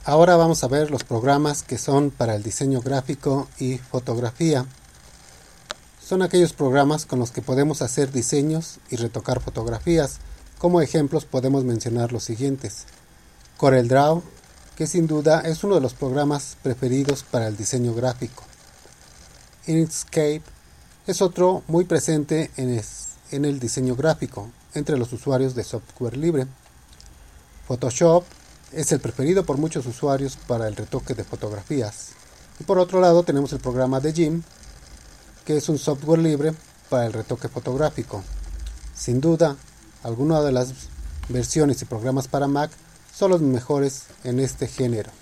Ahora vamos a ver los programas que son para el diseño gráfico y fotografía. Son aquellos programas con los que podemos hacer diseños y retocar fotografías. Como ejemplos podemos mencionar los siguientes: CorelDRAW, que sin duda es uno de los programas preferidos para el diseño gráfico. Inkscape es otro muy presente en el diseño gráfico entre los usuarios de software libre. Photoshop es el preferido por muchos usuarios para el retoque de fotografías. Y por otro lado tenemos el programa de GIMP, que es un software libre para el retoque fotográfico. Sin duda, algunas de las versiones y programas para Mac son los mejores en este género.